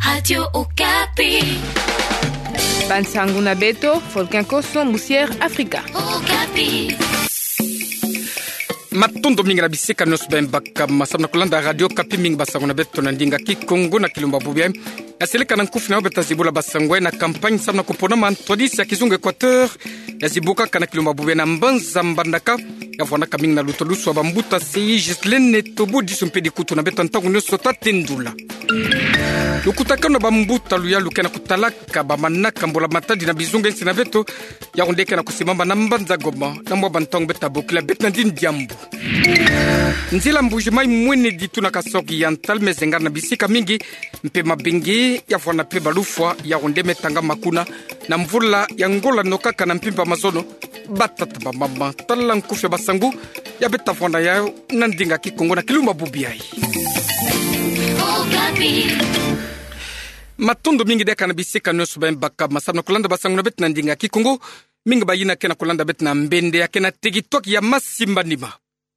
Radio Okapi. Bansangu na beto, Folkenkoso, Musier, Afrika. Okapi. Matondo mingi na bisika nyonso bembaka masana kulanda Radio Okapi mingi basango na beto na ndinga Kikongo na Kilumba Bubia. Aseleka na nkufu na obeta zibula basangwe na kampanye samna kupona mantodisi ya Kizungu Equateur ya zibuka kana Kilumba Bubia na mbanza mbandaka ya vwanaka mingi na lutolusu wa bambuta seyi Gislene Tobo disumpedi kutu na beta ntangu nyoso tatendula. Lukutakano bambuta luya lukena kutalaka bamanaka mbola matadi na bizunga nsi na beto ya ondeke na kusimamba na mbanza goma na mwa bantangu beta bokila beta ndini diambu. Nzila mbujimai mwene ditu na kasoki yantal mezengar na bisika mingi mpe mabingi ya vwana pe balufwa ya onde metanga makuna na mvula ya ngola nokaka na mpimba mazono batata bamama tala nkufya basangu ya beta vwana ya nandinga Kikongo na Kilumba Bubiai. Matondo mingi deka na bisika nyonso bembaka masana kulanda basangu na beta na ndinga Kikongo mingi bayina kena kulanda beta na mbende ya kena TikTok ya masimba nima.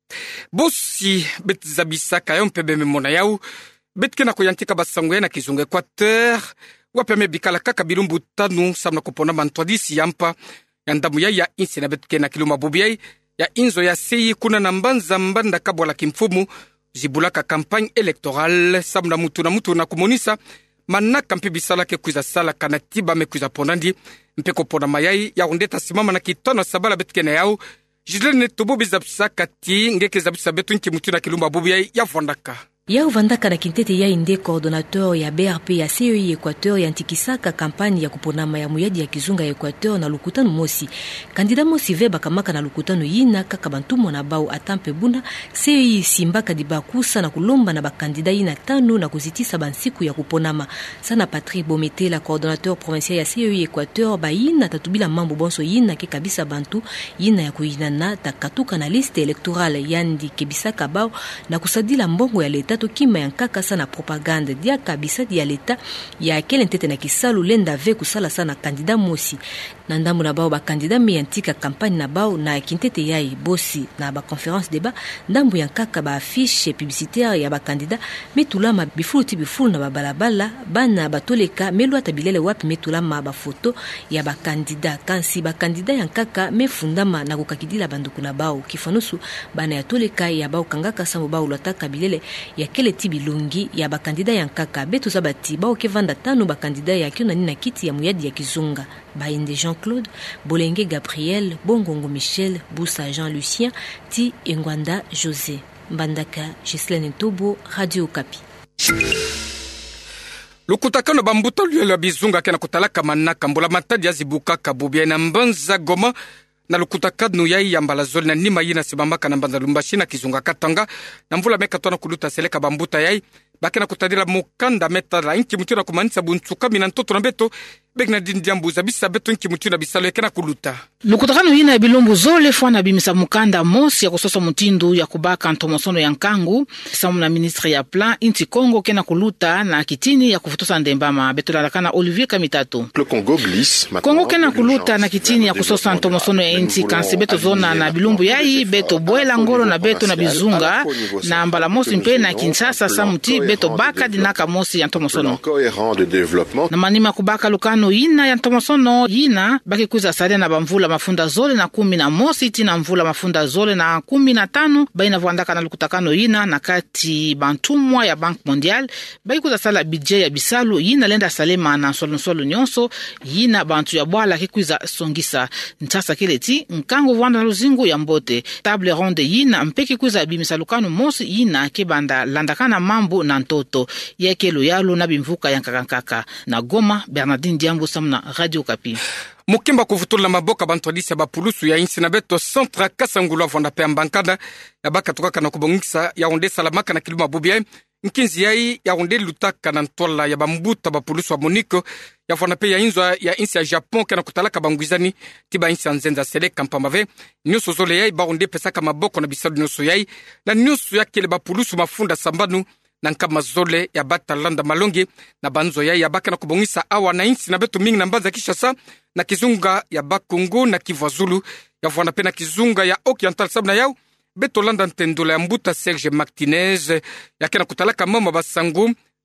Bosi bet zabisaka yo mpebe memona yau bet kena koyantika basangu ya na Kizungu Equateur wapeme bikala kaka bilumbu tanu samna kupona mantwadisi yampa ya ndamu ya insi na bet kena Kilumba Bubiai ya inzo ya seyi kuna na mbanza mbanda kabwa la kimfumu zibulaka kampanye elektoral samna mutu na kumonisa manaka mpe bisala ke kuiza sala kanatiba me kuiza ponandi mpe kopona mayai ya ondeta simama na kitano sabala betkene yao Gislene Tobo bizabisa kati ngeke zabisa betu nki mutu na Kilumba Bubia ya vondaka. Ya uvandaka na kintete ya inde coordinateur ya BRP ya CEI Equateur ya ntikisaka kampani ya kuponama ya muyadi ya Kizunga Equateur na lukutano mosi. Kandida mosi ve bakamaka na lukutano yina kaka bantumo na bau atampe buna CEI simbaka dibakusa na kulomba na bakandida yina tanu na kuzitisa bansiku ya kuponama. Sana Patrick Bomete la coordinateur provincial ya CEI Equateur ba yina tatubila mambo bonso yina ke kabisa bantu yina ya kuyinana takatuka na liste electorale yandi kebisaka bau na kusadila mbongo ya leta to kima yankaka sana propaganda dia kabisa dia leta ya kele ntete na kisalu lenda ve kusala sana kandida mosi na ndambu na bao ba kandida mi yantika kampani na bao na kintete yai bosi na ba conférence débat ndambu yankaka ba affiche publicitaire ya ba kandida metulama bifulu na balabala bana batoleka melo atabilele wapi metulama ba photo ya ba kandida kansi ba kandida yankaka mefundama na kukakidila banduku na bao kifanusu bana ya toleka ya bao kangaka sambo bao lotaka bilele ya kele tibilungi ya bakandida yankaka betu zabati bao kevanda tanu bakandida ya kiona nina kiti ya muyadi ya Kizunga bainde Jean-Claude Bolenge Gabriel Bongongo Michel Boussa Jean Lucien ti Engwanda José Mbandaka Gislene Tobo Radio Okapi. Lukutakano bambuta luyela bizunga kena kutalaka manaka mbola matadi ya zibuka kabubia na mbanza goma na lukutakano yai ya mbalazoli na nima yina sibambaka na mbanza lumbashi na Kizunga Katanga na mvula meka tona kuluta seleka bambuta yai bakena kutadila mukanda meta la inki mutu na kumanisa buntuka mina ntoto na beto begna dindiambu zabisa beto inki mutu na bisalo ekena kuluta. Lukutakano yina ya bilombu zole fwana bimisa mukanda mosi ya kusoso mutindu ya kubaka ntomosono ya nkangu samu na ministre ya plan inti Kongo kena kuluta na kitini ya kufutosa ndembama beto lalakana Olivier Kamitatu. Kongo kena kuluta na kitini ya kusosa ntomosono ya inti kansi beto zona na bilombu yai beto boela ngoro na beto na bizunga na mbala mosi mpe na Kinshasa samuti beto baka dinaka mosi ya ntomosono. Na manima kubaka lukano yina ya ntomosono yina baki kuza sare na bamvula mafunda zole na 11 tina mvula mafunda zole na 15 baina vwandaka na lukutakano yina na kati bantumwa ya Bank Mondial baki kuza sala budget ya bisalu yina lenda salema na solonsolo nyonso yina bantu ya bwala kikuza songisa ntasa kileti nkango vwanda na luzingu ya mbote table ronde yina mpeki kuza bimisalukano mosi yina kebanda landakana mambo na ntoto yekelo yalo na bimvuka yankakankaka na Goma. Bernardine Diambo samna Radio Okapi. Mukimba kuvutula maboka bantu adisi ya bapulusu ya insi na beto centra kasangulu avonda pe ambankada ya baka tukaka na kubongisa ya onde salamaka na Kilumba Bubia nkinzi yai ya onde lutaka na ntola ya bambuta bapulusu wa Moniko ya vona pe ya inzo ya insi ya Japon kena kutalaka bangwizani tiba insi ya nzenza seleka mpamave nyuso zole yai ba onde pesaka maboko na bisalu nyuso yai na nyuso ya kele bapulusu mafunda sambanu na nkama zole ya bata landa malongi na banzo ya baka na kubongisa awa na insi na beto mingi na mbanza Kishasa na Kizunga ya Bakongo na Kivazulu ya vwana pe na Kizunga ya Okiantal sabna yao beto landa ntendola ya mbuta Serge Martinez ya kena kutalaka mama basangu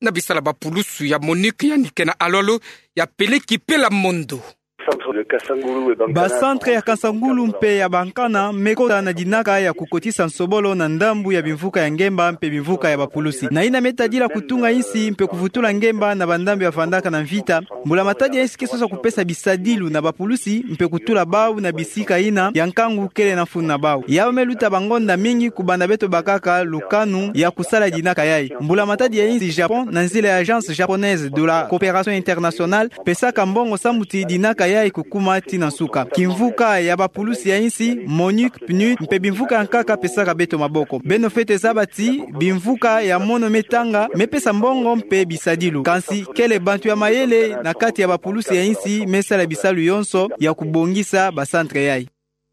na bisala bapulusu ya Monique ya nikena alolo ya peleki pela mondo. Basantre ya Kasangulu mpe ya Bankana mekota na dinaka ya kukotisa nsobolo na ndambu ya bimvuka ya ngemba mpe bimvuka ya bapulusi. Na ina metadila kutunga isi mpe kuvutula ngemba na bandambu ya vandaka na mvita. Mbula matadi ya isi kesosa kupesa bisadilu na bapulusi mpe kutula bau na bisika ina ya nkangu kele na funu na bau. Yaba meluta bangonda mingi kubanda beto bakaka lukanu ya kusala dinaka yai. Mbula matadi ya isi Japon na nzile ya Agence Japonaise de la Coopération Internationale pesa kambongo samuti dinaka yai kukuma tina suka. Kimvuka ya bapulusi ya insi, Monique, PNUD, mpe bimvuka nkaka pesaka beto maboko. Beno fete zabati, bimvuka ya mono metanga, mepesa mbongo mpe bisadilu. Kansi, kele bantu ya mayele na kati ya bapulusi ya insi, mesala bisalu yonso ya kubongisa basantre yai.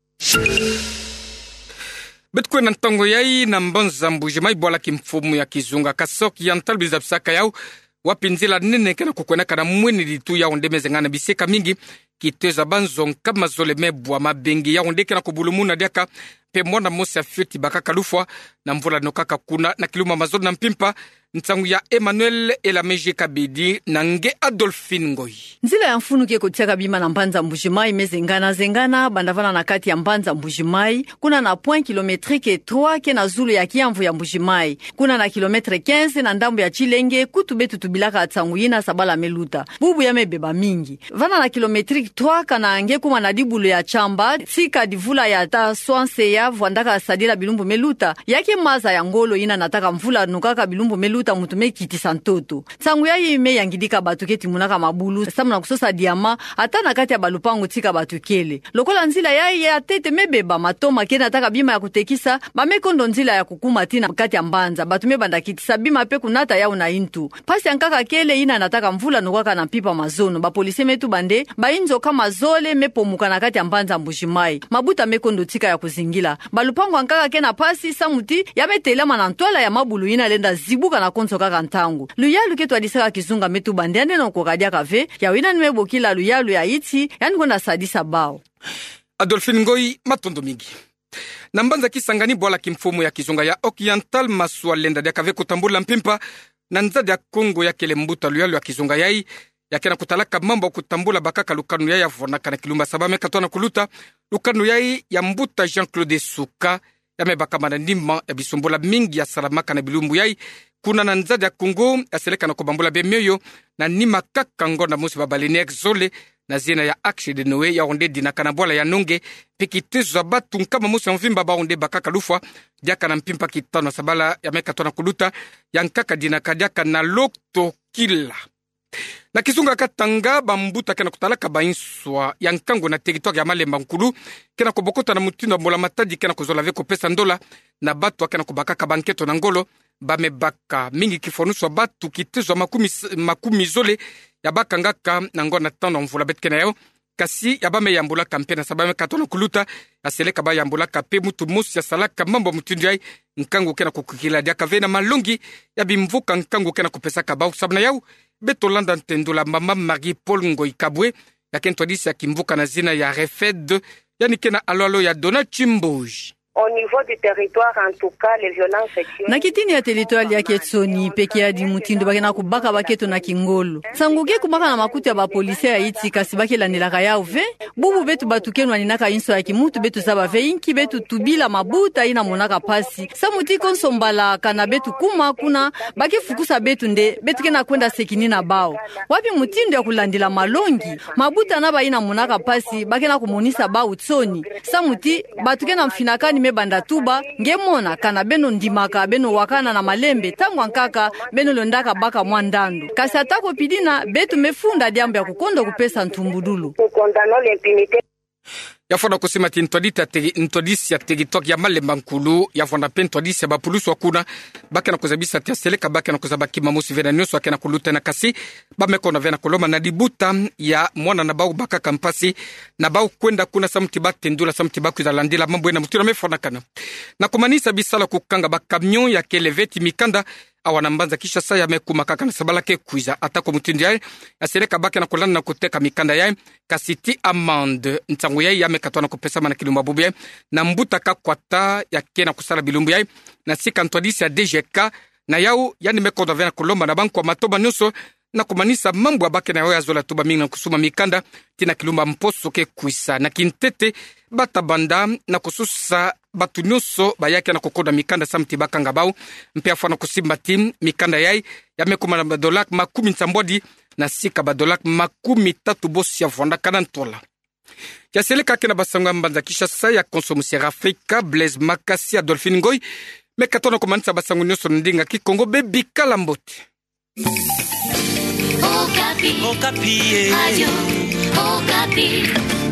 Betkwe na ntango yai na mbonza mbujimai bwala kimfumu ya kizunga kasoki ya ntalbiza bisaka yao wapinzila nene kena kukwenaka na mweni ditu ya ondemeze ngana biseka mingi kiteza banzo kama zole mebwa mabengi ya ondeke na kubulumuna diaka pe mwana mosi afiti bakaka lufwa na mvula nokaka kuna na kiluma mazolo na mpimpa ntangu ya Emmanuel Elameje Kabidi na nge Adolphine Ngoi. Nzila ya mfunu kie kutiaka bima na mbanza mbujimai zengana bandavana na kati ya mbanza mbujimai kuna na point kilometrike 3 ke na zulu ya kiamvu ya mbujimai kuna na kilometre 15 na ndambu ya Chilenge kutu betu tubilaka atsangu yina sabala meluta bubu ya mebeba mingi vana na kilometrike 3 kana ange kuma na dibulu ya chamba tika divula ya ta swanse ya vwandaka sadila bilumbu meluta yake maza ya ngolo yina nataka mvula nukaka bilumbu meluta mutume kitisa ntoto. Tsangu ya ime yangidika batu keti munaka mabulu samu na kusosa diama hata na kati ya balupangu tika batu kele. Lokola nzila ya tete mebeba matoma kena nataka bima ya kutekisa bamekondo nzila ya kukuma tina kati ya mbanza batu mebanda kitisa bima pe kunata yao na intu. Pasi yankaka kele ina nataka mvula nukaka na pipa mazono. Bapolise metu bande bainzo kama zole mepomuka na kati ya mbanza mbujimai. Mabuta mekondo tika ya kuzingila. Balupangu yankaka kena pasi samuti ya metelema na ntola ya mabulu ina lenda zibuka na konso kaka ntangu. Luyalu ketu adisaka kizunga metu bande ande na ukokadia kave ya wina nwebokila luyalu ya iti yani kwenda sadisa bao. Adolphine Ngoi matondo mingi. Na mbanza kisangani bwala kimfumu ya kizunga ya Occidental maswa lenda dia kave kutambula mpimpa na nzadi ya Kongo ya kele mbuta luyalu ya kizunga yai ya kena kutalaka mambo kutambula bakaka lukanu yai ya vonaka na kilumba sabame katwana kuluta lukanu yai ya mbuta Jean-Claude Suka ya mebaka manandima ya bisumbula mingi ya salamaka na bilumbu yai kuna na nzadi ya Kongo ya seleka na kubambula bemyoyo na nima kakango na musi babalini exole na zina ya Akshe de Noe ya onde dinaka na bwala ya nonge pekitezo za batu nkama musi mvimba ba onde bakaka lufwa diaka na mpimpa kitano sabala ya meka tona kuluta ya nkaka dinaka diaka na lokto kila. Na kizunga katanga bambuta kena kutalaka bainswa ya nkango na territoire ya Malemba nkulu kena kubokota na mutindo mbola matadi kena kuzola veko pesa ndola na batu kena kubakaka banketo na ngolo bamebaka mingi kifonuswa batu kitezwa makumi zole ya bakangaka na ngona tano mvula betkena yao kasi ya bame yambula kampena sabame katona kuluta aseleka ba yambula kape mutu musi ya salaka mambo mutundai nkango kena kukukila dia kavena malongi ya bimvuka nkango kena kupesa kabau sabna yao beto landa ntendula mama Marie Paul Ngoi Kabwe ya kento disi ya kimvuka na zina ya Refed yani kena alwalo ya Donald Chimboji. Au niveau du territoire, en tout cas, les violences sexuelles. Na kitini ya territoire ya Ketsoni peke ya di mutindo bakena kubaka baketo na kingolo. Sanguge kubaka na makuti ya bapolisi ya iti kasi bakela nilaka yao ve. Bubu betu batukenwa ninaka inso ya kimutu betu zaba ve inki betu tubila mabuta ina monaka pasi. Samuti konsombala kana betu kuma kuna bake fukusa betu nde betu kena kwenda sekini na bao. Wapi mutindo ya kulandila malongi. Mabuta naba ina monaka pasi bakena kumonisa bao tsoni. Samuti batukena mfinakani mebanda tuba ngemona kana beno ndimaka beno wakana na malembe tangu ankaka beno londaka baka mwandandu kasi atako pidina betu mefunda diambo ya kukondo kupesa ntumbudulu yafona kusema ntodisi ya territoire ya Malemba nkulu yafona pe ntodisi ya bapulusu wakuna bake na kuzabisa tia seleka bake na kuzabaki mamusi vena nyoso wake na kulute na kasi bamekona vena koloma na dibuta ya mwana na bau baka kampasi na bau kwenda kuna samti batendula samti baku za landila mambo ena mutuna mefona kana na kumanisa bisala kukanga bakamyon ya keleveti mikanda awana mbanza kisha saya mekumakaka na sabala ke kuiza atako mutindi yae asereka bake na kulana na kuteka mikanda yae kasiti amande ntangu yae ya mekatwana kupesa mana kilumba bubu yae na mbuta kakwata ya kena kusala bilumbu yae na sika ntwadisi ya DGK na yau yani mekoda vena kulomba na banku wa matoba nyuso na kumanisa mambo abake na yao ya zola tuba mingi na kusuma mikanda tina kilumba mposo ke kuisa na kintete bata banda na kususa batu nyuso bayake na kukoda mikanda samti bakanga bau mpia fana kusimba tim mikanda yai ya mekuma na $10 nsambwadi na sika $30 bosi ya fonda kanantola ya seleka kena basanga mbanza Kinshasa ya konsomusier Afrika Blaise Makasi Adolphine Ngoy mekatona kumanisa basangu nyuso ndinga Kikongo bebi kalambote Okapi. Radio Okapi.